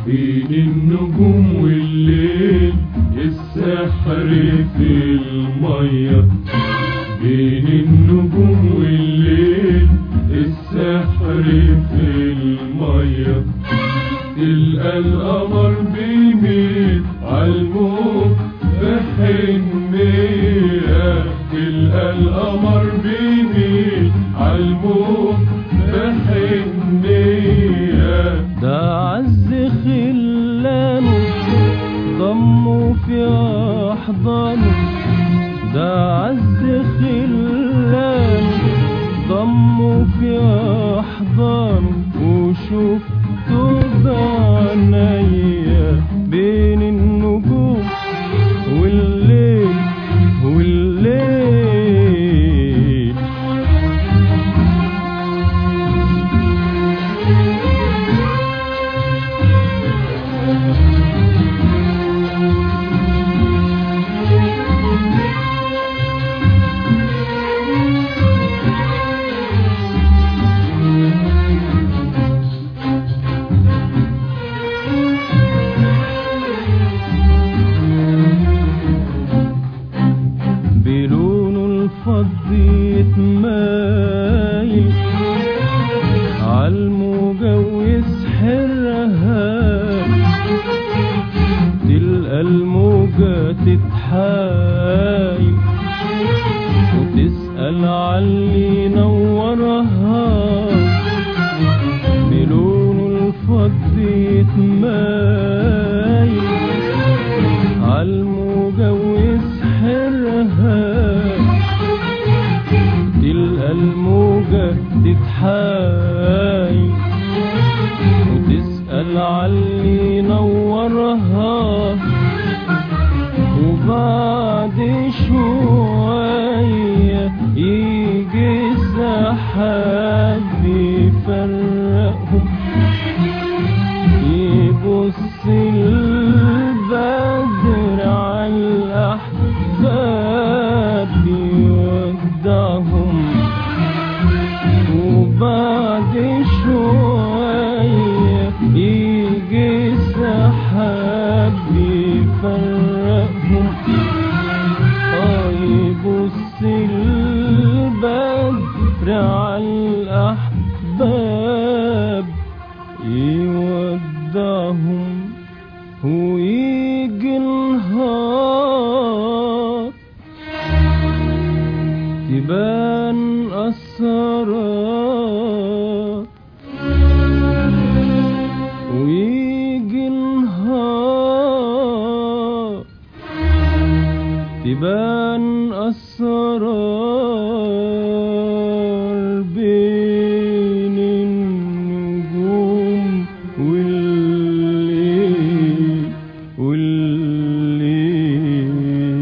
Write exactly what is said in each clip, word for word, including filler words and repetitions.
بين النجوم والليل السحر في المية. بين النجوم والليل السحر في المية. تلقى القمر بيميل عالموج بحنية. تلقى القمر بيميل عالموج بحنية. ده عز خلانه ضمه في أحضانه. ده عز خلانه ضمه في أحضانه. وشفته بعناية بين النجوم والليل والليل. فضيت مايل عالموجة ويسحرها. تلقى الموجة تتحايل وتسأل عاللي نورها. بلون الفضي تمايل عالموجة ويسحرها. تلقى الموجة تتحايل وتسأل عاللي نورها. وبعد شوية يجي سحاب يفرقهم. يبص البدر عالأحباب يودعهم. وبعد شوية يجي سحاب يفرقهم. يبص البدر عالأحباب يودعهم. ويجي النهار تبان أسرار. ويجي النهار تبان أسرار بين النجوم والليل والليل.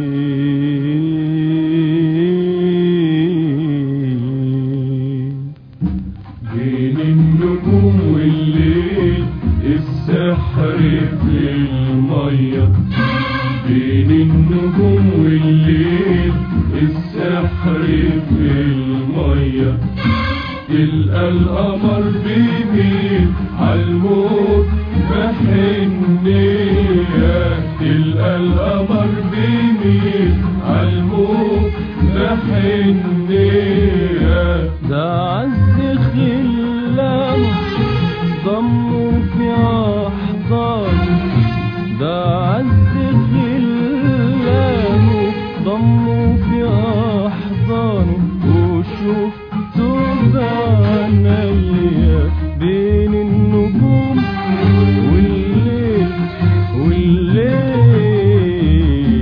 بين النجوم والليل السحر في المية. بين النجوم والليل السحر في المية. تلقى القمر بيميل عالموج بحنية. تلقى القمر بيميل عالموج بحنية. ده عز خلانه ضمه في أحضانه. ده عز خلانه ضمه في أحضانه. وشفته بعناية بين النجوم والليل والليل.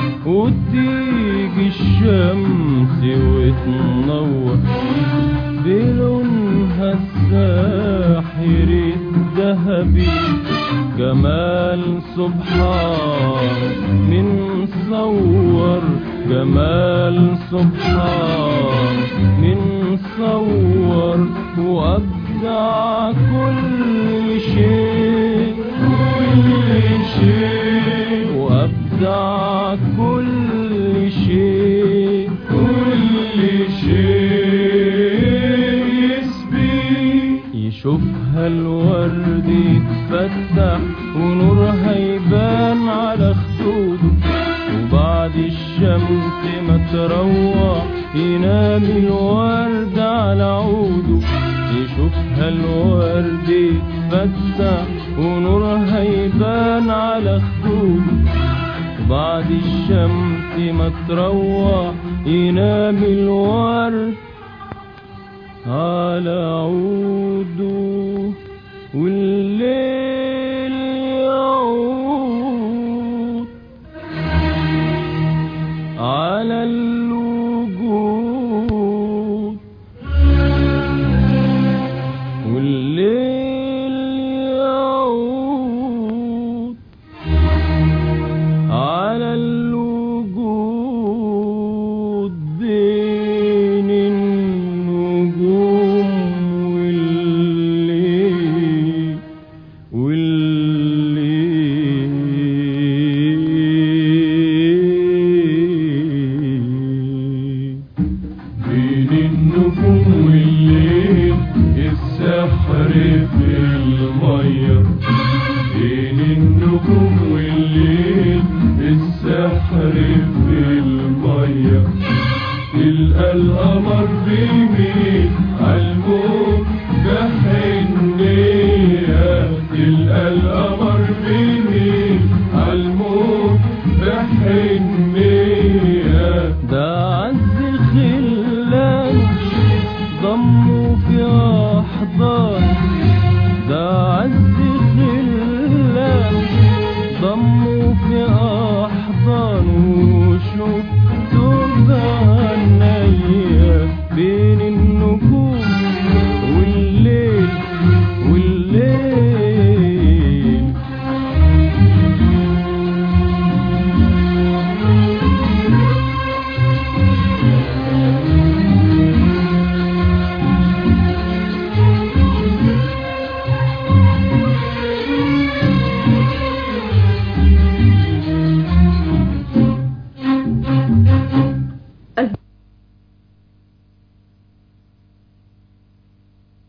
وتيجي الشمس وتنور بلونها الساحر الذهبي. جمال سبحان من صور، جمال سبحان من صور، وأبدع كل شيء كل شيء، وأبدع كل شيء كل شيء يسبي. يشوفها الورد يتفتح ونورها يبان على خدوده، وبعد الشمس ما تروح ينام الورد على عوده. يشوفها الورد يتفتح ونورها يبان على خدوده، وبعد الشمس ما تروح ينام الورد على عوده. والليل يعود على الوجود، والليل يعود على الوجود بين النجوم والليل والليل. بين النجوم والليل السحر في المية، بين النجوم والليل السحر في المية. تلقى القمر بين